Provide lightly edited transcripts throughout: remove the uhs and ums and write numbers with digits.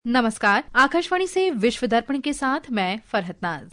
नमस्कार, आकाशवाणी से विश्व दर्पण के साथ मैं फरहत नाज।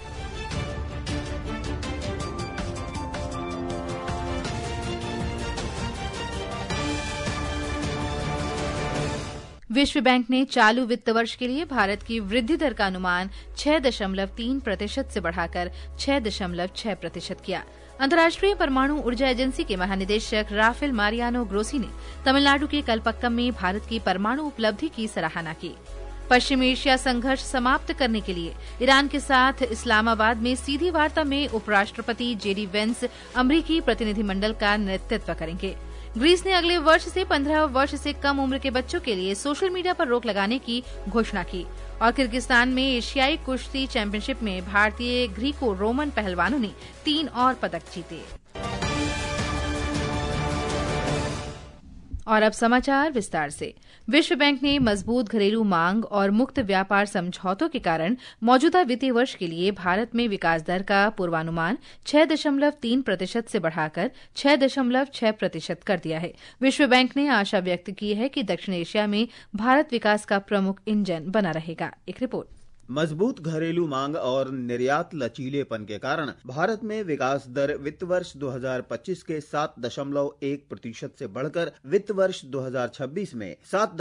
विश्व बैंक ने चालू वित्त वर्ष के लिए भारत की वृद्धि दर का अनुमान 6.3% से बढ़ाकर 6.6% किया। अंतर्राष्ट्रीय परमाणु ऊर्जा एजेंसी के महानिदेशक राफेल मारियानो ग्रोसी ने तमिलनाडु के कलपक्कम में भारत की परमाणु उपलब्धि की सराहना की। पश्चिम एशिया संघर्ष समाप्त करने के लिए ईरान के साथ इस्लामाबाद में सीधी वार्ता में उपराष्ट्रपति जेडी वेंस अमरीकी प्रतिनिधिमंडल का नेतृत्व करेंगे। ग्रीस ने अगले वर्ष से 15 वर्ष से कम उम्र के बच्चों के लिए सोशल मीडिया पर रोक लगाने की घोषणा की। और किर्गिस्तान में एशियाई कुश्ती चैंपियनशिप में भारतीय ग्रीको रोमन पहलवानों ने 3 और पदक जीते। और अब समाचार विस्तार से। विश्व बैंक ने मजबूत घरेलू मांग और मुक्त व्यापार समझौतों के कारण मौजूदा वित्तीय वर्ष के लिए भारत में विकास दर का पूर्वानुमान 6.3% से बढ़ाकर 6.6% कर दिया है। विश्व बैंक ने आशा व्यक्त की है कि दक्षिण एशिया में भारत विकास का प्रमुख इंजन बना रहेगा। एक रिपोर्ट। मजबूत घरेलू मांग और निर्यात लचीलेपन के कारण भारत में विकास दर वित्त वर्ष 2025 के 7.1% से बढ़कर वित्त वर्ष 2026 में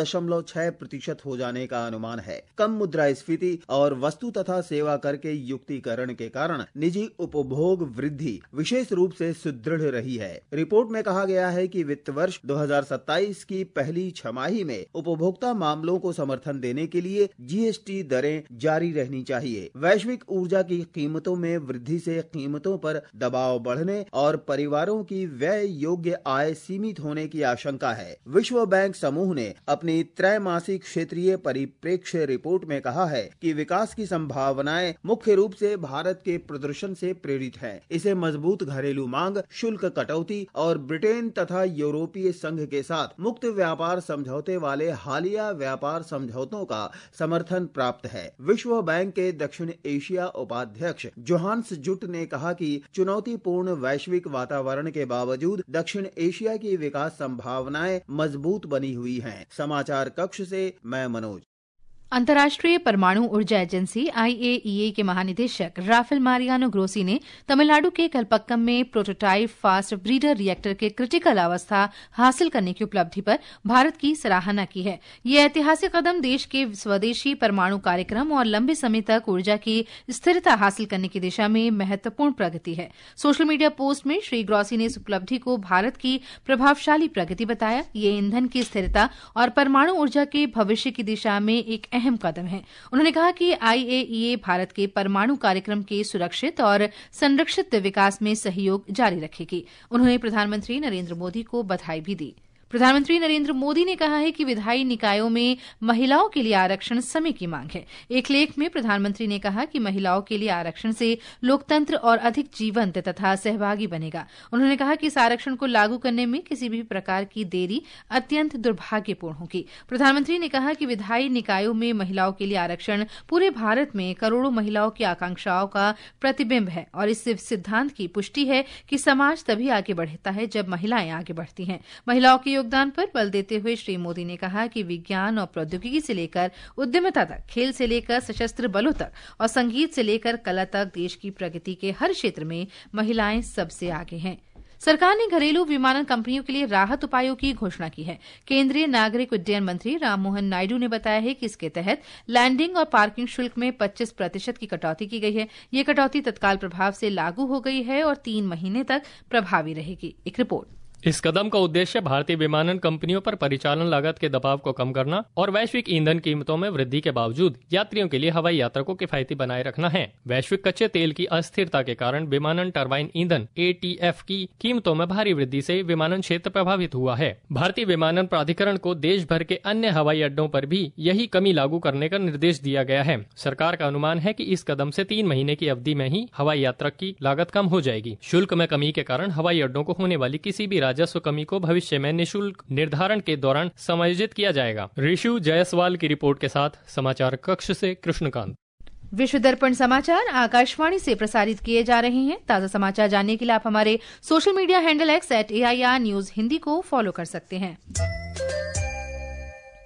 7.6% हो जाने का अनुमान है। कम मुद्रास्फीति और वस्तु तथा सेवा कर के युक्तिकरण के कारण निजी उपभोग वृद्धि विशेष रूप से सुदृढ़ रही है। रिपोर्ट में कहा गया है कि वित्त वर्ष 2027 की पहली छमाही में उपभोक्ता मामलों को समर्थन देने के लिए जीएसटी दरें जारी रहनी चाहिए। वैश्विक ऊर्जा की कीमतों में वृद्धि से कीमतों पर दबाव बढ़ने और परिवारों की व्यय योग्य आय सीमित होने की आशंका है। विश्व बैंक समूह ने अपनी त्रैमासिक क्षेत्रीय परिप्रेक्ष्य रिपोर्ट में कहा है कि विकास की संभावनाएं मुख्य रूप से भारत के प्रदर्शन से प्रेरित है। इसे मजबूत घरेलू मांग, शुल्क कटौती और ब्रिटेन तथा यूरोपीय संघ के साथ मुक्त व्यापार समझौते वाले हालिया व्यापार समझौतों का समर्थन प्राप्त है। विश्व बैंक के दक्षिण एशिया उपाध्यक्ष जोहान्स जुट ने कहा कि चुनौतीपूर्ण वैश्विक वातावरण के बावजूद दक्षिण एशिया की विकास संभावनाएं मजबूत बनी हुई हैं। समाचार कक्ष से मैं मनोज। अंतर्राष्ट्रीय परमाणु ऊर्जा एजेंसी IAEA के महानिदेशक राफेल मारियानो ग्रोसी ने तमिलनाडु के कलपक्कम में प्रोटोटाइप फास्ट ब्रीडर रिएक्टर के क्रिटिकल अवस्था हासिल करने की उपलब्धि पर भारत की सराहना की है। यह ऐतिहासिक कदम देश के स्वदेशी परमाणु कार्यक्रम और लंबे समय तक ऊर्जा की स्थिरता हासिल करने की दिशा में महत्वपूर्ण प्रगति है। सोशल मीडिया पोस्ट में श्री ग्रोसी ने इस उपलब्धि को भारत की प्रभावशाली प्रगति बताया। ये ईंधन की स्थिरता और परमाणु ऊर्जा के भविष्य की दिशा में एक अहम कदम है। उन्होंने कहा कि IAEA भारत के परमाणु कार्यक्रम के सुरक्षित और संरक्षित विकास में सहयोग जारी रखेगी। उन्होंने प्रधानमंत्री नरेंद्र मोदी को बधाई भी दी। प्रधानमंत्री नरेंद्र मोदी ने कहा है कि विधायी निकायों में महिलाओं के लिए आरक्षण समय की मांग है। एक लेख में प्रधानमंत्री ने कहा कि महिलाओं के लिए आरक्षण से लोकतंत्र और अधिक जीवंत तथा सहभागी बनेगा। उन्होंने कहा कि इस आरक्षण को लागू करने में किसी भी प्रकार की देरी अत्यंत दुर्भाग्यपूर्ण होगी। प्रधानमंत्री ने कहा कि विधायी निकायों में महिलाओं के लिए आरक्षण पूरे भारत में करोड़ों महिलाओं की आकांक्षाओं का प्रतिबिंब है और इस सिद्धांत की पुष्टि है कि समाज तभी आगे बढ़ता है जब महिलाएं आगे बढ़ती हैं। महिलाओं के योगदान पर बल देते हुए श्री मोदी ने कहा कि विज्ञान और प्रौद्योगिकी से लेकर उद्यमिता तक, खेल से लेकर सशस्त्र बलों तक और संगीत से लेकर कला तक देश की प्रगति के हर क्षेत्र में महिलाएं सबसे आगे हैं। सरकार ने घरेलू विमानन कंपनियों के लिए राहत उपायों की घोषणा की है। केंद्रीय नागरिक उड्डयन मंत्री राममोहन नायडू ने बताया है कि इसके तहत लैंडिंग और पार्किंग शुल्क में 25% की कटौती की गई है। ये कटौती तत्काल प्रभाव से लागू हो गई है और 3 महीने तक प्रभावी रहेगी। एक रिपोर्ट। इस कदम का उद्देश्य भारतीय विमानन कंपनियों पर परिचालन लागत के दबाव को कम करना और वैश्विक ईंधन कीमतों में वृद्धि के बावजूद यात्रियों के लिए हवाई यात्रा को किफायती बनाए रखना है। वैश्विक कच्चे तेल की अस्थिरता के कारण विमानन टरबाइन ईंधन ATF की कीमतों में भारी वृद्धि से विमानन क्षेत्र प्रभावित हुआ है। भारतीय विमानन प्राधिकरण को देश भर के अन्य हवाई अड्डों पर भी यही कमी लागू करने का निर्देश दिया गया है। सरकार का अनुमान है कि इस कदम से 3 महीने की अवधि में ही हवाई यात्रा की लागत कम हो जाएगी। शुल्क में कमी के कारण हवाई अड्डों को होने वाली किसी भी राजस्व कमी को भविष्य में निःशुल्क निर्धारण के दौरान समायोजित किया जाएगा। ऋषु जायसवाल की रिपोर्ट के साथ समाचार कक्ष से कृष्णकांत। विश्व दर्पण समाचार आकाशवाणी से प्रसारित किए जा रहे हैं। ताजा समाचार जानने के लिए आप हमारे social media handle @AIR News Hindi को फॉलो कर सकते हैं।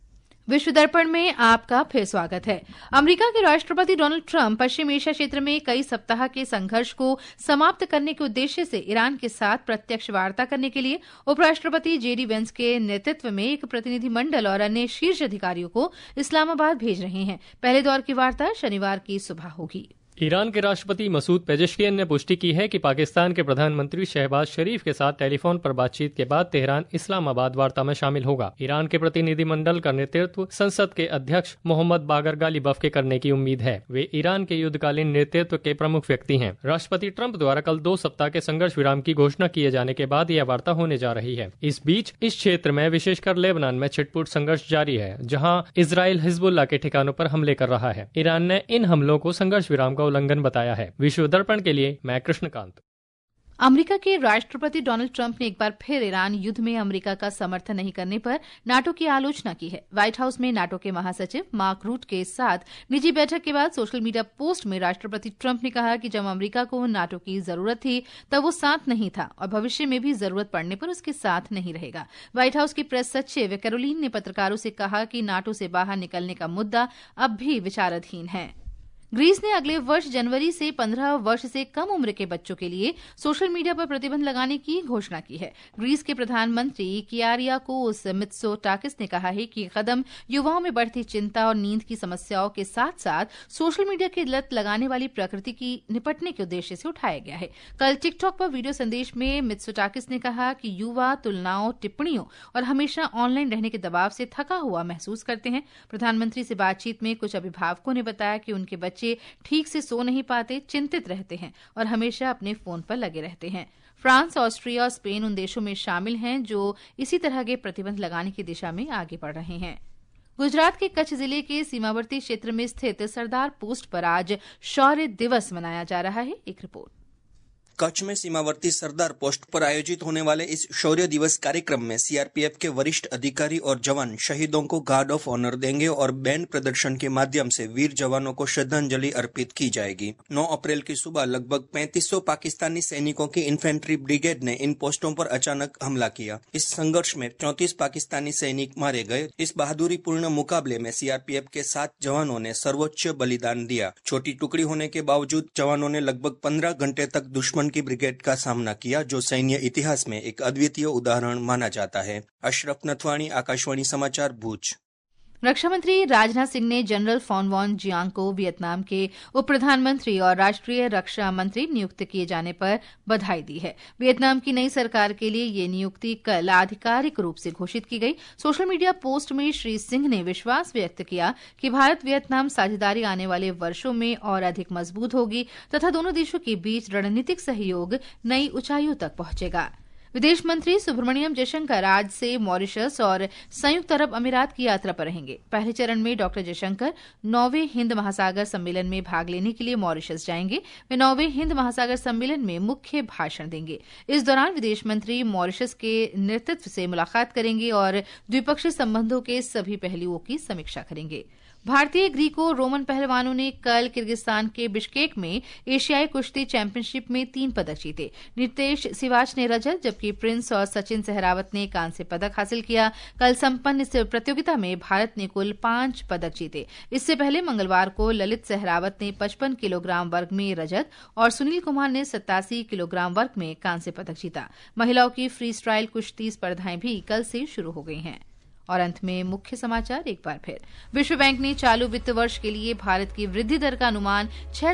विश्व दर्पण में आपका फिर स्वागत है। अमेरिका के राष्ट्रपति डोनाल्ड ट्रंप पश्चिम एशिया क्षेत्र में कई सप्ताह के संघर्ष को समाप्त करने के उद्देश्य से ईरान के साथ प्रत्यक्ष वार्ता करने के लिए उपराष्ट्रपति जेडी वेंस के नेतृत्व में एक प्रतिनिधिमंडल और अन्य शीर्ष अधिकारियों को इस्लामाबाद भेज रहे हैं। पहले दौर की वार्ता शनिवार की सुबह होगी। ईरान के राष्ट्रपति मसूद पेजेश्कियन ने पुष्टि की है कि पाकिस्तान के प्रधानमंत्री शहबाज शरीफ के साथ टेलीफोन पर बातचीत के बाद तेहरान इस्लामाबाद वार्ता में शामिल होगा। ईरान के प्रतिनिधिमंडल का नेतृत्व संसद के अध्यक्ष मोहम्मद बागर गालिबफ के करने की उम्मीद है। वे ईरान के युद्धकालीन नेतृत्व के प्रमुख व्यक्ति हैं। राष्ट्रपति ट्रंप द्वारा कल 2 सप्ताह के संघर्ष विराम की घोषणा किए जाने के बाद यह वार्ता होने जा रही है। इस बीच इस क्षेत्र में विशेषकर लेबनान में छिटपुट संघर्ष जारी है, जहाँ इजराइल हिजबुल्लाह के ठिकानों पर हमले कर रहा है। ईरान ने इन हमलों को संघर्ष विराम का उल्लंघन बताया है। विश्व दर्पण के लिए मैं कृष्णकांत। अमेरिका के राष्ट्रपति डोनाल्ड ट्रंप ने एक बार फिर ईरान युद्ध में अमेरिका का समर्थन नहीं करने पर नाटो की आलोचना की है। व्हाइट हाउस में नाटो के महासचिव मार्क रूट के साथ निजी बैठक के बाद सोशल मीडिया पोस्ट में राष्ट्रपति ट्रंप ने कहा कि जब अमेरिका को नाटो की जरूरत थी तब वो साथ नहीं था और भविष्य में भी जरूरत पड़ने पर उसके साथ नहीं रहेगा। व्हाइट हाउस की प्रेस सचिव कैरोलिन ने पत्रकारों से कहा कि नाटो से बाहर निकलने का मुद्दा अब भी विचाराधीन है। ग्रीस ने अगले वर्ष जनवरी से 15 वर्ष से कम उम्र के बच्चों के लिए सोशल मीडिया पर प्रतिबंध लगाने की घोषणा की है। ग्रीस के प्रधानमंत्री कियारियाकोस मित्सोटाकिस ने कहा है कि कदम युवाओं में बढ़ती चिंता और नींद की समस्याओं के साथ साथ सोशल मीडिया की लत लगाने वाली प्रकृति की निपटने के उद्देश्य से उठाया गया है। कल टिकटॉक पर वीडियो संदेश में मित्सोटाकिस ने कहा कि युवा तुलनाओं, टिप्पणियों और हमेशा ऑनलाइन रहने के दबाव से थका हुआ महसूस करते हैं। प्रधानमंत्री से बातचीत में कुछ अभिभावकों ने बताया कि उनके बच्चे ठीक से सो नहीं पाते, चिंतित रहते हैं और हमेशा अपने फोन पर लगे रहते हैं। फ्रांस, ऑस्ट्रिया और स्पेन उन देशों में शामिल हैं जो इसी तरह के प्रतिबंध लगाने की दिशा में आगे बढ़ रहे हैं। गुजरात के कच्छ जिले के सीमावर्ती क्षेत्र में स्थित सरदार पोस्ट पर आज शौर्य दिवस मनाया जा रहा है। एक रिपोर्ट। कच्छ में सीमावर्ती सरदार पोस्ट पर आयोजित होने वाले इस शौर्य दिवस कार्यक्रम में सीआरपीएफ के वरिष्ठ अधिकारी और जवान शहीदों को गार्ड ऑफ ऑनर देंगे और बैंड प्रदर्शन के माध्यम से वीर जवानों को श्रद्धांजलि अर्पित की जाएगी। 9 अप्रैल की सुबह लगभग 3500 पाकिस्तानी सैनिकों की इन्फेंट्री ब्रिगेड ने इन पोस्टों पर अचानक हमला किया। इस संघर्ष में 34 पाकिस्तानी सैनिक मारे गए। इस बहादुरीपूर्ण मुकाबले में सीआरपीएफ के 7 जवानों ने सर्वोच्च बलिदान दिया। छोटी टुकड़ी होने के बावजूद जवानों ने लगभग 15 घंटे तक दुश्मन की ब्रिगेड का सामना किया, जो सैन्य इतिहास में एक अद्वितीय उदाहरण माना जाता है। अशरफ नथवानी, आकाशवाणी समाचार, भूज। रक्षा मंत्री राजनाथ सिंह ने जनरल फॉन वॉन जियांग को वियतनाम के उप प्रधानमंत्री और राष्ट्रीय रक्षा मंत्री नियुक्त किए जाने पर बधाई दी है। वियतनाम की नई सरकार के लिए ये नियुक्ति कल आधिकारिक रूप से घोषित की गई। सोशल मीडिया पोस्ट में श्री सिंह ने विश्वास व्यक्त किया कि भारत वियतनाम साझेदारी आने वाले वर्षों में और अधिक मजबूत होगी तथा दोनों देशों के बीच रणनीतिक सहयोग नई ऊंचाइयों तक पहुंचेगा। विदेश मंत्री सुब्रमण्यम जयशंकर आज से मॉरिशस और संयुक्त अरब अमीरात की यात्रा पर रहेंगे। पहले चरण में डॉक्टर जयशंकर 9वें हिंद महासागर सम्मेलन में भाग लेने के लिए मॉरिशस जाएंगे। वे 9वें हिंद महासागर सम्मेलन में मुख्य भाषण देंगे। इस दौरान विदेश मंत्री मॉरिशस के नेतृत्व से मुलाकात करेंगे और द्विपक्षीय संबंधों के सभी पहलुओं की समीक्षा करेंगे। भारतीय ग्रीको रोमन पहलवानों ने कल किर्गिस्तान के बिश्केक में एशियाई कुश्ती चैंपियनशिप में 3 पदक जीते। नितेश सिवाच ने रजत जबकि प्रिंस और सचिन सहरावत ने कांस्य पदक हासिल किया। कल संपन्न इस प्रतियोगिता में भारत ने कुल 5 पदक जीते। इससे पहले मंगलवार को ललित सहरावत ने 55 किलोग्राम वर्ग में रजत और सुनील कुमार ने 87 किलोग्राम वर्ग में कांस्य पदक जीता। महिलाओं की फ्री स्टाइल कुश्ती स्पर्धाएं भी कल से शुरू हो गई हैं। और अंत में मुख्य समाचार एक बार फिर। विश्व बैंक ने चालू वित्त वर्ष के लिए भारत की वृद्धि दर का अनुमान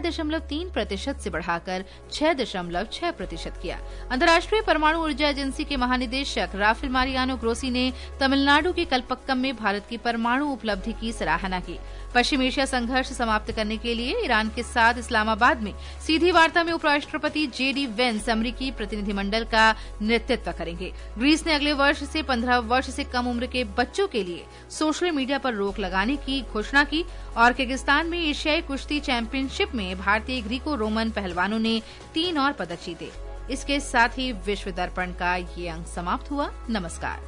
6.3% से बढ़ाकर 6.6% किया। अंतर्राष्ट्रीय परमाणु ऊर्जा एजेंसी के महानिदेशक राफेल मारियानो ग्रोसी ने तमिलनाडु के कलपक्कम में भारत की परमाणु उपलब्धि की सराहना की। पश्चिम एशिया संघर्ष समाप्त करने के लिए ईरान के साथ इस्लामाबाद में सीधी वार्ता में उपराष्ट्रपति जेडी वेंस अमेरिकी प्रतिनिधिमंडल का नेतृत्व करेंगे। ग्रीस ने अगले वर्ष से 15 वर्ष से कम उम्र के बच्चों के लिए सोशल मीडिया पर रोक लगाने की घोषणा की और किर्गिस्तान में एशियाई कुश्ती चैंपियनशिप में भारतीय ग्रीको रोमन पहलवानों ने 3 और पदक जीते। इसके साथ ही विश्व दर्पण का ये अंक समाप्त हुआ। नमस्कार।